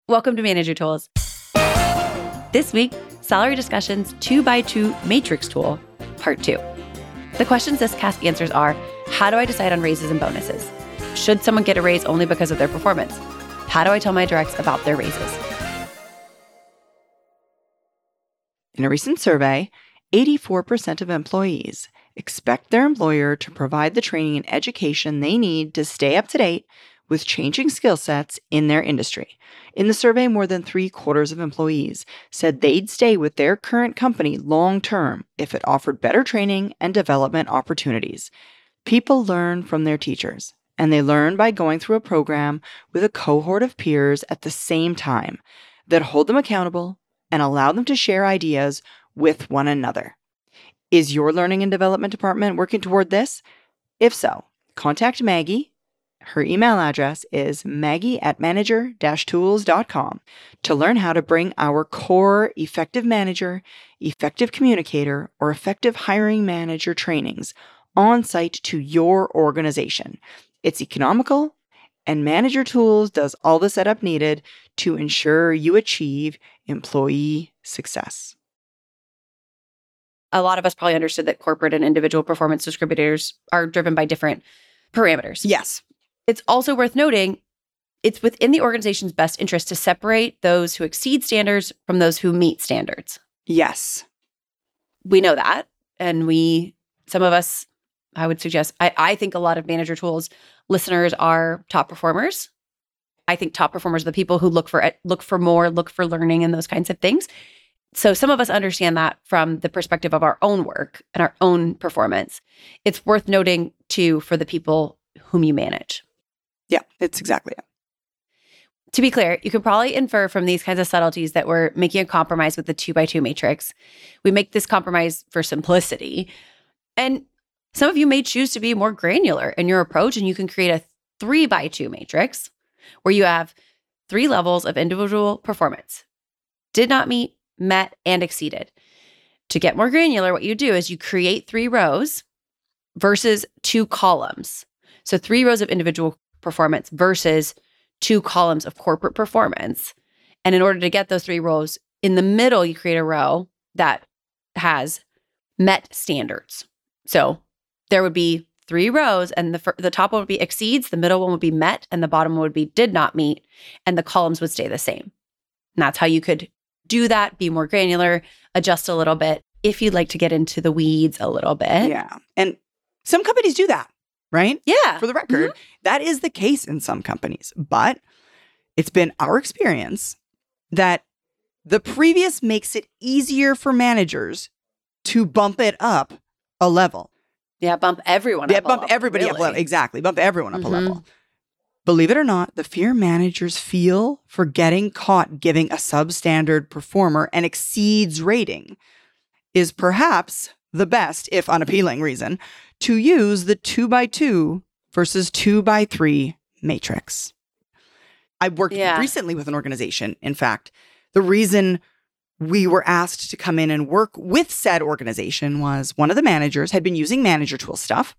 Welcome to Manager Tools. This week, Salary Discussions 2x2 Matrix Tool, Part 2. The questions this cast answers are, how do I decide on raises and bonuses? Should someone get a raise only because of their performance? How do I tell my directs about their raises? In a recent survey, 84% of employees expect their employer to provide the training and education they need to stay up to date with changing skill sets in their industry. In the survey, more than 3/4 of employees said they'd stay with their current company long-term if it offered better training and development opportunities. People learn from their teachers, and they learn by going through a program with a cohort of peers at the same time that hold them accountable and allow them to share ideas with one another. Is your learning and development department working toward this? If so, contact Maggie. Her email address is maggie@manager-tools.com to learn how to bring our core effective manager, effective communicator, or effective hiring manager trainings on site to your organization. It's economical, and Manager Tools does all the setup needed to ensure you achieve employee success. A lot of us probably understood that corporate and individual performance distributors are driven by different parameters. Yes. It's also worth noting it's within the organization's best interest to separate those who exceed standards from those who meet standards. Yes. We know that. And some of us, I would suggest, I think a lot of Manager Tools listeners are top performers. I think top performers are the people who look for more, look for learning and those kinds of things. So some of us understand that from the perspective of our own work and our own performance. It's worth noting, too, for the people whom you manage. Yeah, it's exactly it. To be clear, you can probably infer from these kinds of subtleties that we're making a compromise with the 2x2 matrix. We make this compromise for simplicity. And some of you may choose to be more granular in your approach, and you can create a 3x2 matrix where you have 3 levels of individual performance. Did not meet, met, and exceeded. To get more granular, what you do is you create 3 rows versus 2 columns. So 3 rows of individual performance versus 2 columns of corporate performance. And in order to get those 3 rows, in the middle, you create a row that has met standards. So there would be 3 rows, and the top one would be exceeds, the middle one would be met, and the bottom one would be did not meet, and the columns would stay the same. And that's how you could do that, be more granular, adjust a little bit if you'd like to get into the weeds a little bit. Yeah. And some companies do that, right? Yeah. For the record, that is the case in some companies. But it's been our experience that the previous makes it easier for managers to bump it up a level. Yeah, bump everyone up. Yeah, bump everybody up a level. Exactly. Bump everyone up a level. Believe it or not, the fear managers feel for getting caught giving a substandard performer an exceeds rating is perhaps the best, if unappealing, reason to use the 2x2 versus 2x3 matrix. I worked recently with an organization. In fact, the reason we were asked to come in and work with said organization was one of the managers had been using Manager Tool stuff.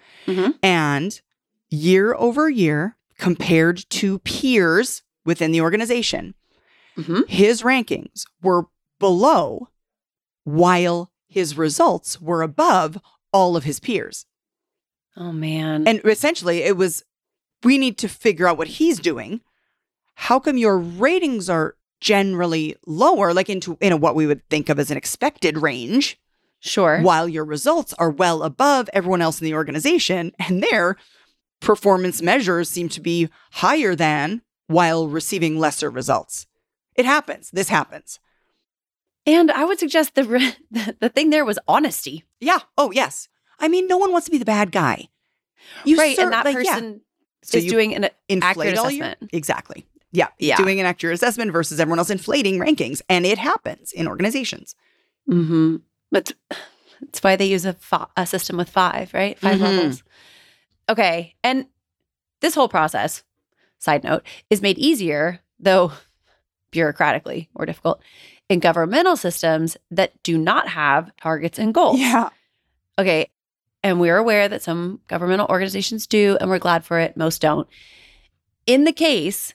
And year over year, compared to peers within the organization, his rankings were below while his results were above all of his peers. Oh, man. And essentially, it was, we need to figure out what he's doing. How come your ratings are generally lower, like in what we would think of as an expected range? Sure. While your results are well above everyone else in the organization, and their performance measures seem to be higher than while receiving lesser results. It happens. This happens. And I would suggest the thing there was honesty. Yeah. Oh, yes. I mean, no one wants to be the bad guy. Right. And that person is doing an accurate assessment. Exactly. Yeah. Doing an accurate assessment versus everyone else inflating rankings. And it happens in organizations. But it's why they use a system with 5, right? 5 levels. Okay. And this whole process, side note, is made easier, though bureaucratically more difficult, in governmental systems that do not have targets and goals. Yeah. Okay. And we're aware that some governmental organizations do, and we're glad for it. Most don't. In the case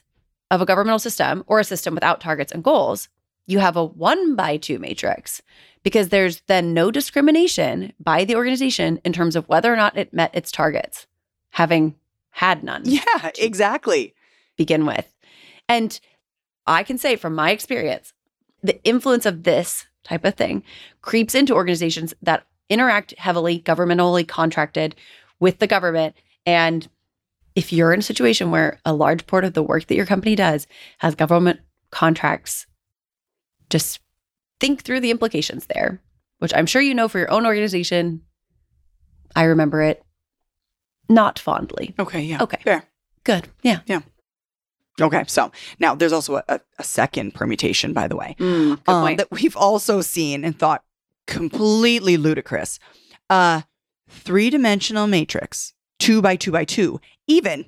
of a governmental system or a system without targets and goals, you have a 1x2 matrix because there's then no discrimination by the organization in terms of whether or not it met its targets, having had none. Yeah, exactly. Begin with. And I can say from my experience, the influence of this type of thing creeps into organizations that interact heavily, governmentally contracted with the government. And if you're in a situation where a large part of the work that your company does has government contracts, just think through the implications there, which I'm sure you know for your own organization. I remember it not fondly. Okay, yeah. Okay. Fair. Good. Yeah. Yeah. Okay, so now there's also a second permutation, by the way, Good point. that we've also seen and thought completely ludicrous. 3-dimensional matrix, 2x2x2, even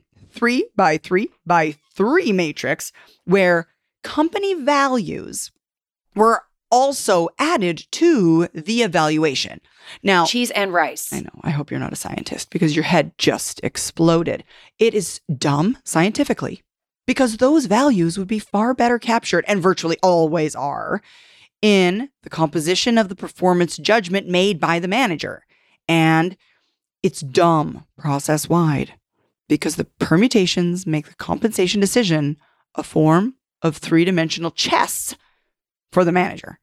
3x3x3 matrix, where company values were also added to the evaluation. Now, Cheese and rice. I know, I hope you're not a scientist because your head just exploded. It is dumb scientifically because those values would be far better captured, and virtually always are, in the composition of the performance judgment made by the manager. And it's dumb process-wide because the permutations make the compensation decision a form of 3-dimensional chess for the manager.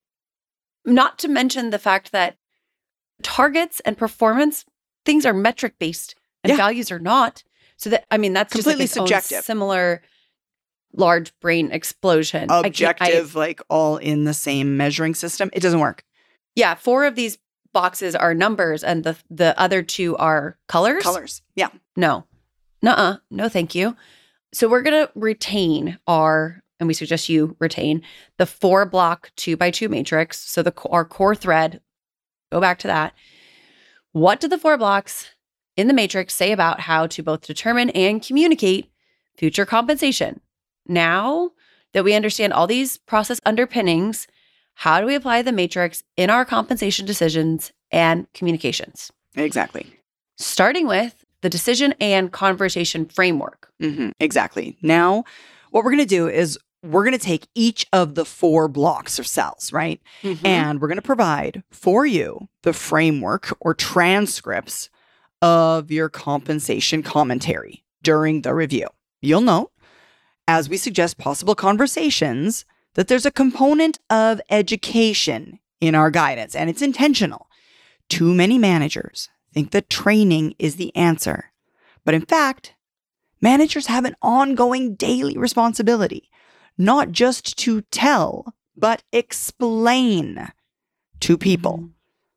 Not to mention the fact that targets and performance things are metric-based and Yeah. values are not. So that, I mean, that's Completely just like its subjective. own similar large brain explosion. Objective, like all in the same measuring system. It doesn't work. Yeah, 4 of these boxes are numbers and the other 2 are colors. Colors. Yeah. No. Nuh-uh. No, thank you. So we're going to retain and we suggest you retain the 4-block 2x2 matrix. So our core thread, go back to that. What do the 4 blocks in the matrix say about how to both determine and communicate future compensation? Now that we understand all these process underpinnings, how do we apply the matrix in our compensation decisions and communications? Exactly. Starting with the decision and conversation framework. Exactly. Now, what we're going to do is we're going to take each of the 4 blocks or cells, right? And we're going to provide for you the framework or transcripts of your compensation commentary during the review. You'll note, as we suggest possible conversations, that there's a component of education in our guidance, and it's intentional. Too many managers think that training is the answer. But in fact, managers have an ongoing daily responsibility, not just to tell, but explain to people.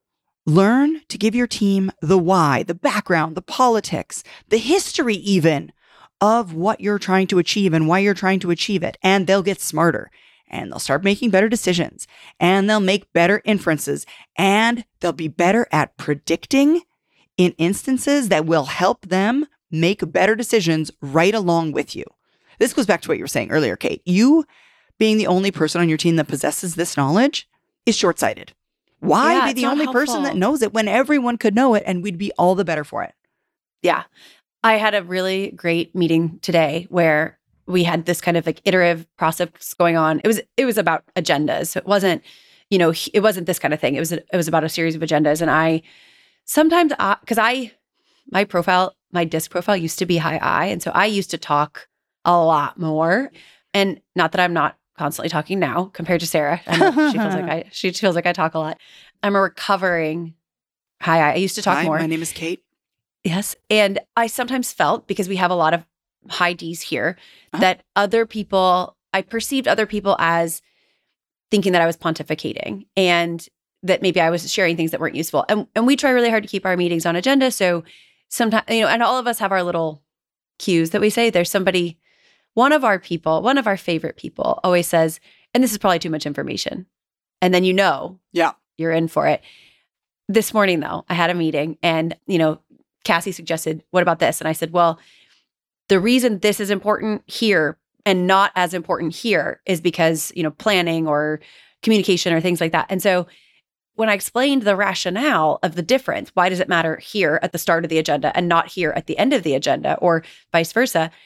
Learn to give your team the why, the background, the politics, the history even of what you're trying to achieve and why you're trying to achieve it. And they'll get smarter and they'll start making better decisions and they'll make better inferences and they'll be better at predicting in instances that will help them make better decisions right along with you. This goes back to what you were saying earlier, Kate. You being the only person on your team that possesses this knowledge is short-sighted. Why be the only person that knows it when everyone could know it and we'd be all the better for it? Yeah. I had a really great meeting today where we had this kind of like iterative process going on. It was about agendas. So it wasn't, it wasn't this kind of thing. It was about a series of agendas. And I sometimes, because my DISC profile used to be high I. And so I used to talk a lot more. And not that I'm not constantly talking now compared to Sarah. I know she feels like I talk a lot. I'm a recovering high I. I used to talk Hi, more. My name is Kate. Yes. And I sometimes felt, because we have a lot of high Ds here, that I perceived other people as thinking that I was pontificating and that maybe I was sharing things that weren't useful. And we try really hard to keep our meetings on agenda. So sometimes, and all of us have our little cues that we say. There's somebody, one of our favorite people always says, and this is probably too much information. And then yeah, you're in for it. This morning, though, I had a meeting and, Cassie suggested, what about this? And I said, well, the reason this is important here and not as important here is because, planning or communication or things like that. And so when I explained the rationale of the difference, why does it matter here at the start of the agenda and not here at the end of the agenda or vice versa?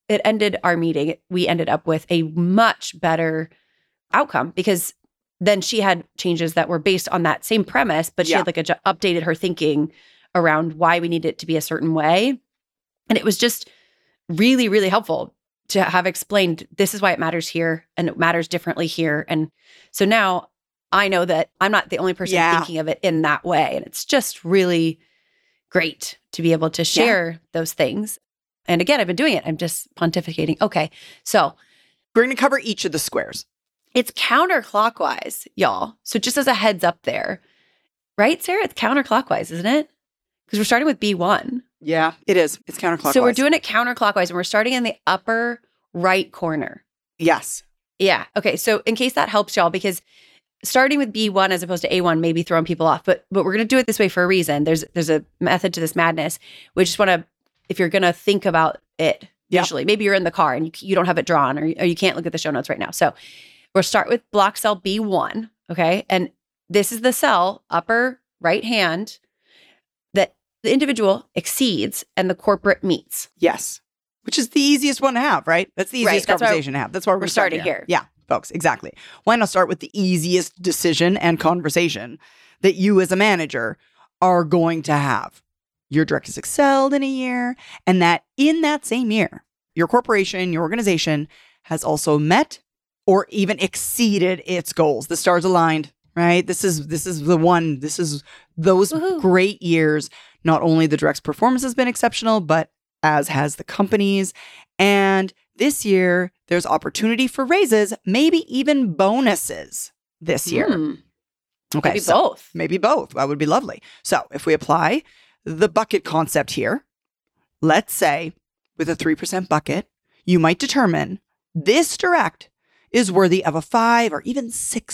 it ended our meeting. We ended up with a much better outcome because then she had changes that were based on that same premise, but she had like updated her thinking around why we need it to be a certain way. And it was just really, really helpful to have explained this is why it matters here and it matters differently here. And so now I know that I'm not the only person thinking of it in that way. And it's just really great to be able to share those things. And again, I've been doing it. I'm just pontificating. Okay. So we're going to cover each of the squares. It's counterclockwise, y'all. So just as a heads up there, right, Sarah? It's counterclockwise, isn't it? Because we're starting with B1. Yeah, it is. It's counterclockwise. So we're doing it counterclockwise and we're starting in the upper right corner. Yes. Yeah. Okay. So in case that helps y'all, because starting with B1 as opposed to A1 may be throwing people off, but we're going to do it this way for a reason. There's a method to this madness. We just want to, if you're going to think about it visually, maybe you're in the car and you don't have it drawn or you can't look at the show notes right now. So we'll start with block cell B1. Okay. And this is the cell, upper right hand, that the individual exceeds and the corporate meets. Yes. Which is the easiest one to have, right? That's the easiest conversation to have. That's why we're starting here. Yeah, folks, exactly. Why not start with the easiest decision and conversation that you as a manager are going to have? Your directors excelled in a year, and that in that same year, your corporation, your organization has also met or even exceeded its goals. The stars aligned, right? This is the one. This is those great years. Not only the direct's performance has been exceptional, but as has the company's. And this year, there's opportunity for raises, maybe even bonuses this year. Okay, maybe both. Maybe both. That would be lovely. So if we apply the bucket concept here, let's say with a 3% bucket, you might determine this direct is worthy of a 5 or even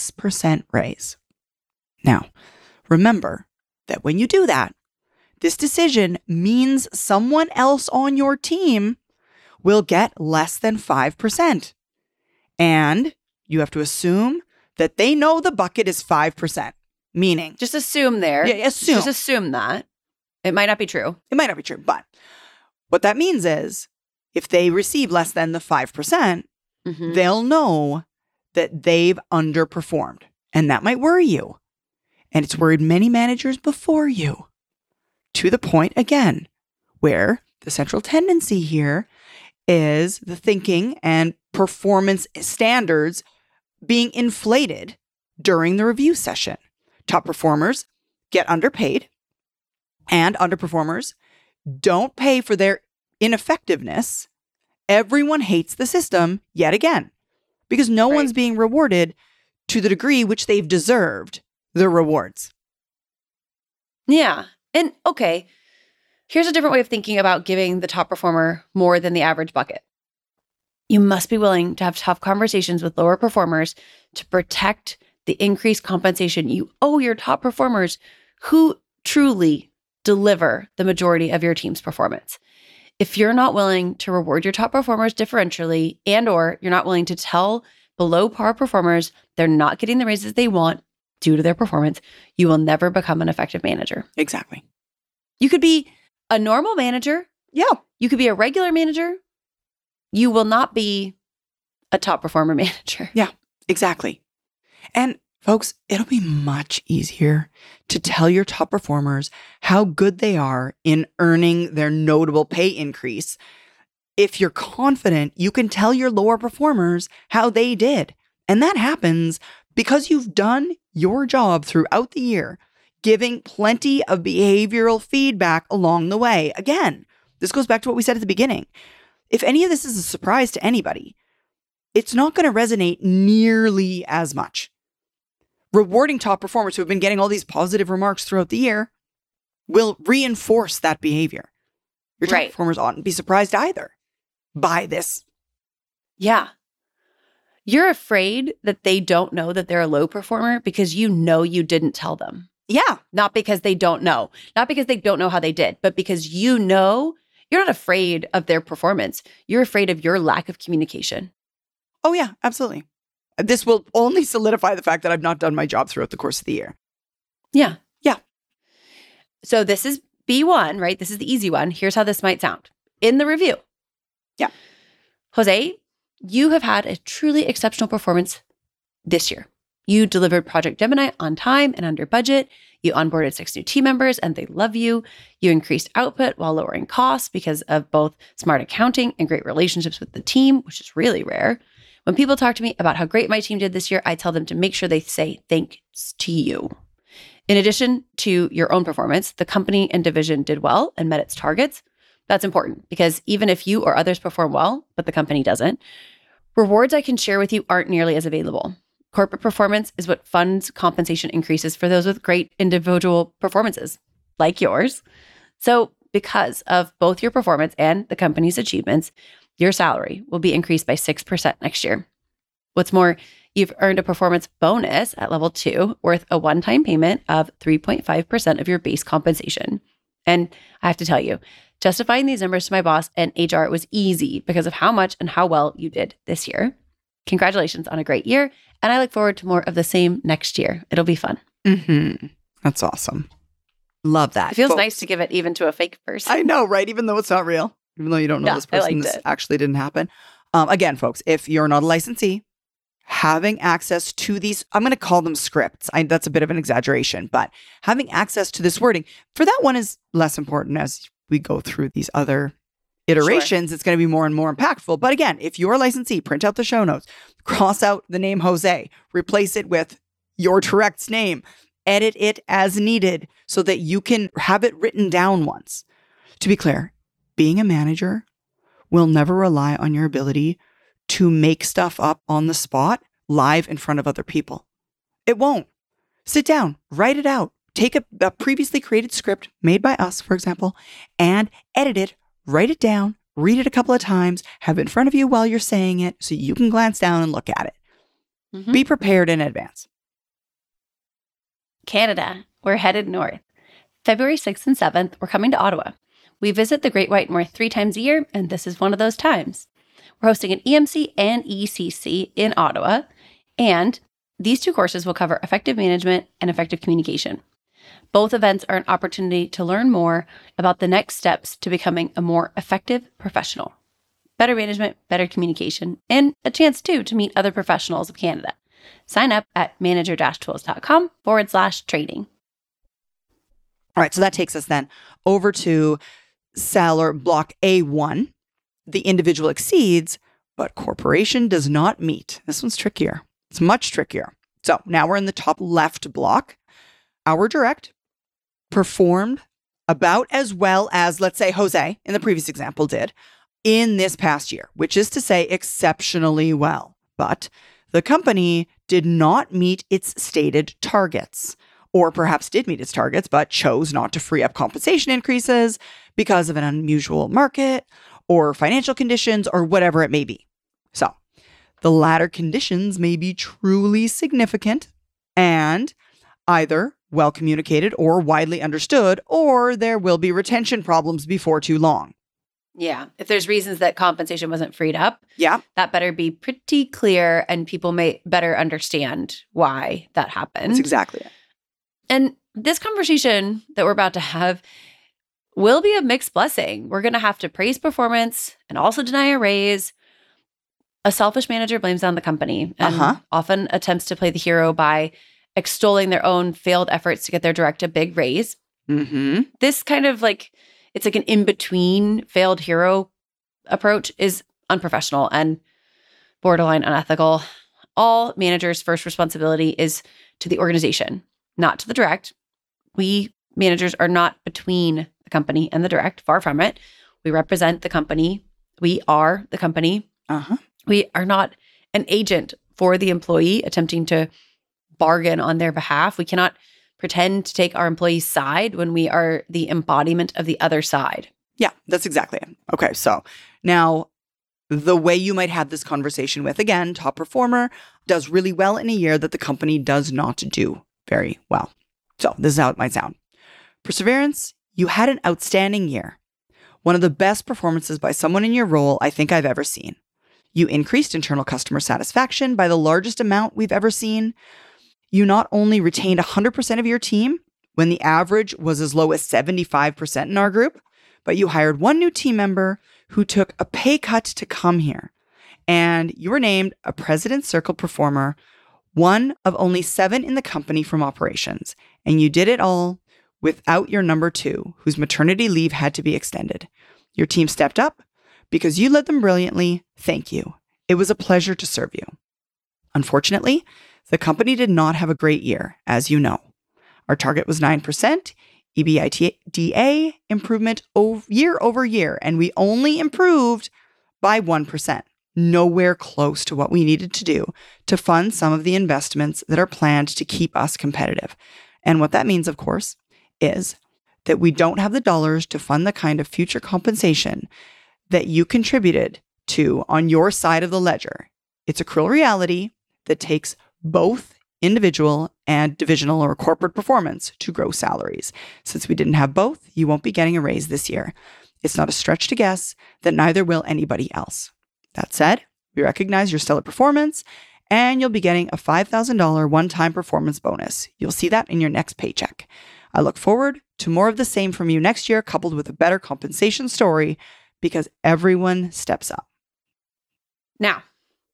6% raise. Now, remember that when you do that, this decision means someone else on your team will get less than 5%. And you have to assume that they know the bucket is 5%. Meaning, just assume there. Yeah, assume. Just assume that. It might not be true. It might not be true. But what that means is if they receive less than the 5%, they'll know that they've underperformed. And that might worry you. And it's worried many managers before you. To the point, again, where the central tendency here is the thinking and performance standards being inflated during the review session. Top performers get underpaid, and underperformers don't pay for their ineffectiveness. Everyone hates the system yet again, because no one's being rewarded to the degree which they've deserved the rewards. Yeah. And okay, here's a different way of thinking about giving the top performer more than the average bucket. You must be willing to have tough conversations with lower performers to protect the increased compensation you owe your top performers who truly deliver the majority of your team's performance. If you're not willing to reward your top performers differentially and/or you're not willing to tell below par performers they're not getting the raises they want due to their performance, you will never become an effective manager. Exactly. You could be a normal manager. Yeah. You could be a regular manager. You will not be a top performer manager. Yeah, exactly. And folks, it'll be much easier to tell your top performers how good they are in earning their notable pay increase if you're confident you can tell your lower performers how they did. And that happens because you've done your job throughout the year, giving plenty of behavioral feedback along the way. Again, this goes back to what we said at the beginning. If any of this is a surprise to anybody, it's not going to resonate nearly as much. Rewarding top performers who have been getting all these positive remarks throughout the year will reinforce that behavior. Your top performers oughtn't be surprised either by this. Yeah. You're afraid that they don't know that they're a low performer because you know you didn't tell them. Yeah. Not because they don't know. Not because they don't know how they did, but because you know you're not afraid of their performance. You're afraid of your lack of communication. Oh, yeah, absolutely. This will only solidify the fact that I've not done my job throughout the course of the year. Yeah. Yeah. So this is B1, right? This is the easy one. Here's how this might sound. In the review. Yeah. Jose, you have had a truly exceptional performance this year. You delivered Project Gemini on time and under budget. You onboarded 6 new team members and they love you. You increased output while lowering costs because of both smart accounting and great relationships with the team, which is really rare. When people talk to me about how great my team did this year, I tell them to make sure they say thanks to you. In addition to your own performance, the company and division did well and met its targets. That's important because even if you or others perform well, but the company doesn't, rewards I can share with you aren't nearly as available. Corporate performance is what funds compensation increases for those with great individual performances, like yours. So because of both your performance and the company's achievements, your salary will be increased by 6% next year. What's more, you've earned a performance bonus at level 2 worth a one-time payment of 3.5% of your base compensation. And I have to tell you, justifying these numbers to my boss and HR was easy because of how much and how well you did this year. Congratulations on a great year. And I look forward to more of the same next year. It'll be fun. Mm-hmm. That's awesome. Love that. It feels nice to give it even to a fake person. I know, right? Even though it's not real, even though you don't know this person, this actually didn't happen. Again, folks, if you're not a licensee, having access to these, I'm going to call them scripts. That's a bit of an exaggeration, but having access to this wording for that one is less important as we go through these other iterations. Sure. It's going to be more and more impactful. But again, if you're a licensee, print out the show notes, cross out the name Jose, replace it with your Direct's name, edit it as needed so that you can have it written down once. To be clear, being a manager will never rely on your ability to make stuff up on the spot live in front of other people. It won't. Sit down, write it out, take a previously created script made by us, for example, and edit it, write it down, read it a couple of times, have it in front of you while you're saying it so you can glance down and look at it. Mm-hmm. Be prepared in advance. Canada, we're headed north. February 6th and 7th, we're coming to Ottawa. We visit the Great White North 3 times a year, and this is one of those times. We're hosting an EMC and ECC in Ottawa, and these 2 courses will cover effective management and effective communication. Both events are an opportunity to learn more about the next steps to becoming a more effective professional. Better management, better communication, and a chance, too, to meet other professionals of Canada. Sign up at manager-tools.com/training. All right, so that takes us then over to salary block A1. The individual exceeds, but corporation does not meet. This one's trickier. It's much trickier. So now we're in the top left block. Our direct performed about as well as, let's say, Jose in the previous example did in this past year, which is to say exceptionally well. But the company did not meet its stated targets, or perhaps did meet its targets, but chose not to free up compensation increases because of an unusual market or financial conditions or whatever it may be. So the latter conditions may be truly significant and either well communicated or widely understood, or there will be retention problems before too long. Yeah. If there's reasons that compensation wasn't freed up, yeah, that better be pretty clear and people may better understand why that happened. That's exactly it. And this conversation that we're about to have will be a mixed blessing. We're going to have to praise performance and also deny a raise. A selfish manager blames on the company and often attempts to play the hero by extolling their own failed efforts to get their direct a big raise. Mm-hmm. This kind of it's like an in-between failed hero approach is unprofessional and borderline unethical. All managers' first responsibility is to the organization, not to the direct. We managers are not between the company and the direct, far from it. We represent the company. We are the company. We are not an agent for the employee attempting to bargain on their behalf. We cannot pretend to take our employee's side when we are the embodiment of the other side. Yeah, that's exactly it. Okay, so now the way you might have this conversation with, again, top performer does really well in a year that the company does not do very well. So this is how it might sound. Perseverance, you had an outstanding year. One of the best performances by someone in your role I think I've ever seen. You increased internal customer satisfaction by the largest amount we've ever seen. You not only retained 100% of your team when the average was as low as 75% in our group, but you hired one new team member who took a pay cut to come here. And you were named a President's Circle performer, one of only 7 in the company from operations. And you did it all without your number 2, whose maternity leave had to be extended. Your team stepped up because you led them brilliantly. Thank you. It was a pleasure to serve you. Unfortunately, the company did not have a great year, as you know. Our target was 9% EBITDA improvement year over year, and we only improved by 1%. Nowhere close to what we needed to do to fund some of the investments that are planned to keep us competitive. And what that means, of course, is that we don't have the dollars to fund the kind of future compensation that you contributed to on your side of the ledger. It's a cruel reality that takes both individual and divisional or corporate performance to grow salaries. Since we didn't have both, you won't be getting a raise this year. It's not a stretch to guess that neither will anybody else. That said, we recognize your stellar performance, and you'll be getting a $5,000 one-time performance bonus. You'll see that in your next paycheck. I look forward to more of the same from you next year, coupled with a better compensation story, because everyone steps up. Now,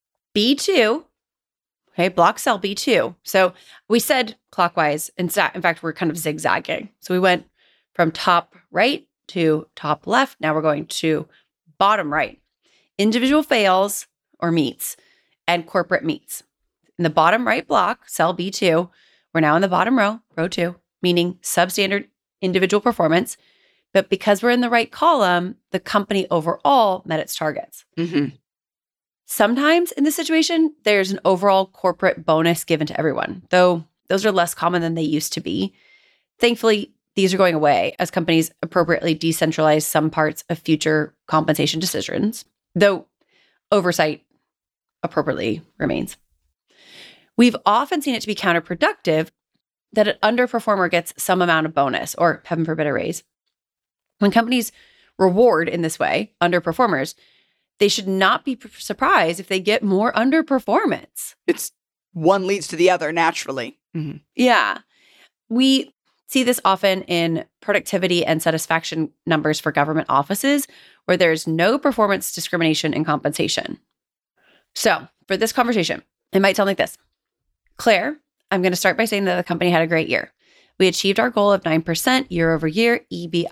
B2, okay, block cell B2. So we said clockwise. In fact, we're kind of zigzagging. So we went from top right to top left. Now we're going to bottom right. Individual fails or meets and corporate meets. In the bottom right block, cell B2, we're now in the bottom row, row 2, meaning substandard individual performance. But because we're in the right column, the company overall met its targets. Mm-hmm. Sometimes in this situation, there's an overall corporate bonus given to everyone, though those are less common than they used to be. Thankfully, these are going away as companies appropriately decentralize some parts of future compensation decisions, though oversight appropriately remains. We've often seen it to be counterproductive that an underperformer gets some amount of bonus or, heaven forbid, a raise. When companies reward in this way underperformers, they should not be surprised if they get more underperformance. It's one leads to the other naturally. Mm-hmm. Yeah. We see this often in productivity and satisfaction numbers for government offices where there's no performance discrimination in compensation. So for this conversation, it might sound like this. Claire, I'm going to start by saying that the company had a great year. We achieved our goal of 9% year over year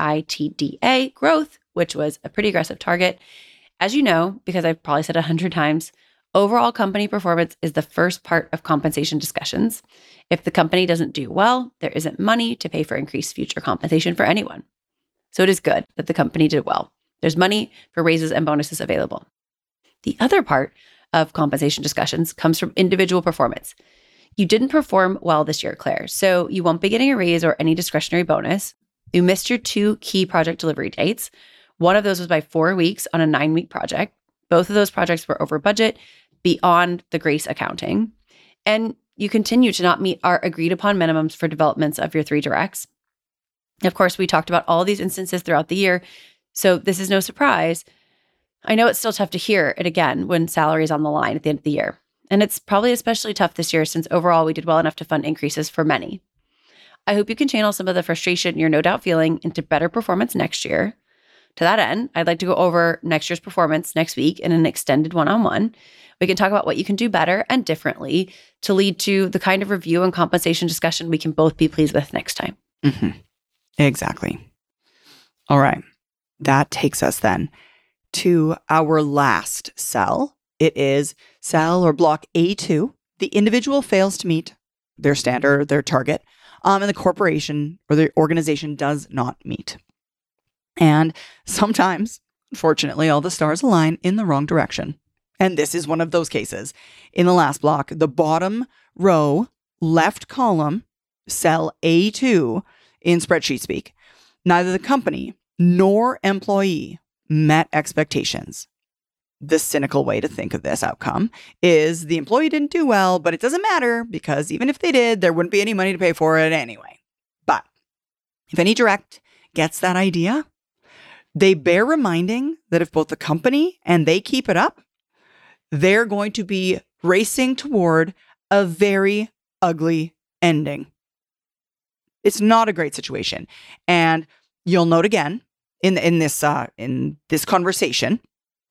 EBITDA growth, which was a pretty aggressive target. As you know, because I've probably said 100 times, overall company performance is the first part of compensation discussions. If the company doesn't do well, there isn't money to pay for increased future compensation for anyone. So it is good that the company did well. There's money for raises and bonuses available. The other part of compensation discussions comes from individual performance. You didn't perform well this year, Claire, so you won't be getting a raise or any discretionary bonus. You missed your 2 key project delivery dates. One of those was by 4 weeks on a 9-week project. Both of those projects were over budget, beyond the GRACE accounting. And you continue to not meet our agreed upon minimums for developments of your 3 directs. Of course, we talked about all these instances throughout the year, so this is no surprise. I know it's still tough to hear it again when salary is on the line at the end of the year. And it's probably especially tough this year since overall we did well enough to fund increases for many. I hope you can channel some of the frustration you're no doubt feeling into better performance next year. To that end, I'd like to go over next year's performance next week in an extended one-on-one. We can talk about what you can do better and differently to lead to the kind of review and compensation discussion we can both be pleased with next time. Mm-hmm. Exactly. All right. That takes us then to our last cell. It is cell or block A2. The individual fails to meet their standard, their target, and the corporation or the organization does not meet. And sometimes, unfortunately, all the stars align in the wrong direction. And this is one of those cases. In the last block, the bottom row, left column, cell A2 in spreadsheet speak, neither the company nor employee met expectations. The cynical way to think of this outcome is the employee didn't do well, but it doesn't matter because even if they did, there wouldn't be any money to pay for it anyway. But if any direct gets that idea, they bear reminding that if both the company and they keep it up, they're going to be racing toward a very ugly ending. It's not a great situation. And you'll note again in this conversation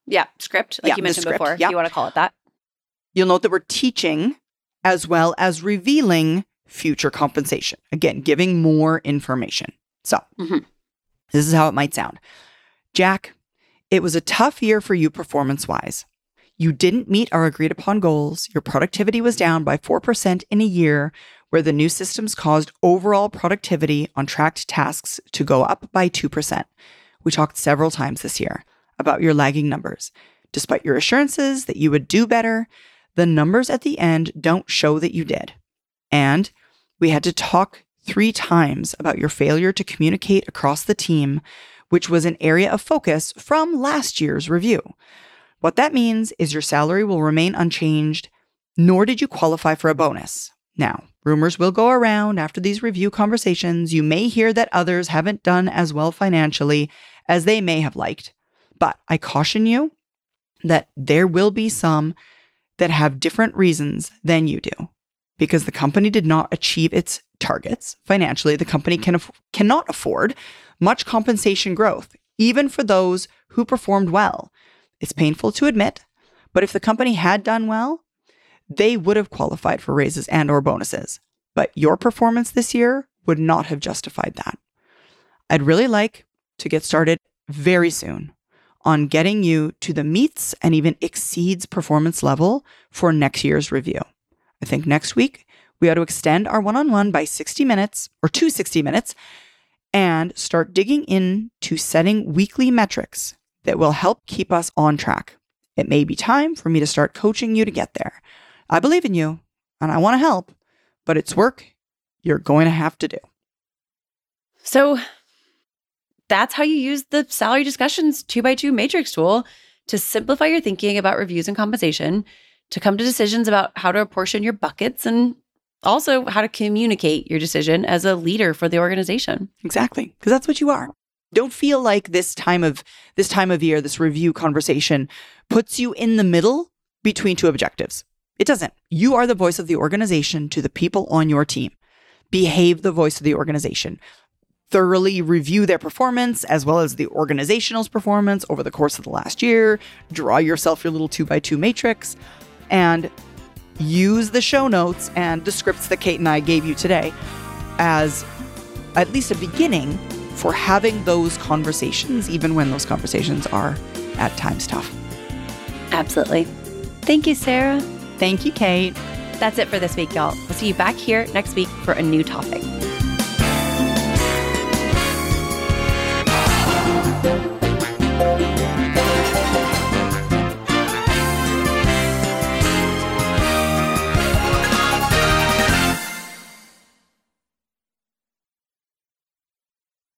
Yeah, script, like you mentioned before, if you want to call it that. You'll note that we're teaching as well as revealing future compensation. Again, giving more information. So this is how it might sound. Jack, it was a tough year for you performance-wise. You didn't meet our agreed upon goals. Your productivity was down by 4% in a year where the new systems caused overall productivity on tracked tasks to go up by 2%. We talked several times this year about your lagging numbers. Despite your assurances that you would do better, the numbers at the end don't show that you did. And we had to talk 3 times about your failure to communicate across the team, which was an area of focus from last year's review. What that means is your salary will remain unchanged, nor did you qualify for a bonus. Now, rumors will go around after these review conversations. You may hear that others haven't done as well financially as they may have liked. But I caution you that there will be some that have different reasons than you do. Because the company did not achieve its targets financially, the company cannot afford much compensation growth, even for those who performed well. It's painful to admit, but if the company had done well, they would have qualified for raises and or bonuses. But your performance this year would not have justified that. I'd really like to get started very soon on getting you to the meets and even exceeds performance level for next year's review. I think next week we ought to extend our one-on-one by 60 minutes or to 60 minutes and start digging into setting weekly metrics that will help keep us on track. It may be time for me to start coaching you to get there. I believe in you and I want to help, but it's work you're going to have to do. So that's how you use the salary discussions 2x2 matrix tool to simplify your thinking about reviews and compensation, to come to decisions about how to apportion your buckets, and also how to communicate your decision as a leader for the organization. Exactly, because that's what you are. Don't feel like this time of year, this review conversation puts you in the middle between 2 objectives. It doesn't. You are the voice of the organization to the people on your team. Behave the voice of the organization. Thoroughly review their performance as well as the organizational's performance over the course of the last year. Draw yourself your little 2x2 matrix and use the show notes and the scripts that Kate and I gave you today as at least a beginning for having those conversations, even when those conversations are at times tough. Absolutely. Thank you, Sarah. Thank you, Kate. That's it for this week, y'all. We'll see you back here next week for a new topic.